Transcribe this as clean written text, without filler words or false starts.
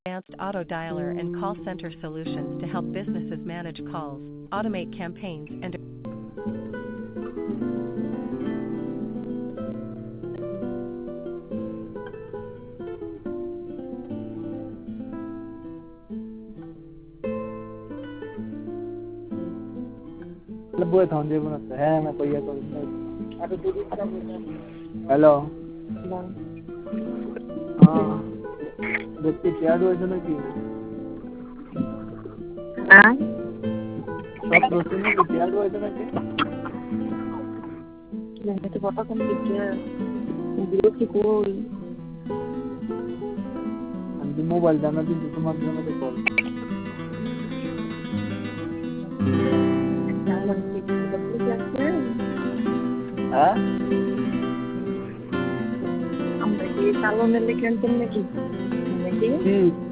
advanced auto dialer and call center solutions to help businesses manage calls, automate campaigns, and Lebih tahun dia pun ada. मैं कोई तो hello हाँ व्यक्ति क्या dose है ना कि हाँ सब दोस्तों ने क्या डोज है ना कि मैंने तो पता कौन किया ग्रुप की कोई अंतिम मोबाइल जाना भी तुम्हारे में तो कॉल हाँ हम ये सालों में लेकिन तुमने की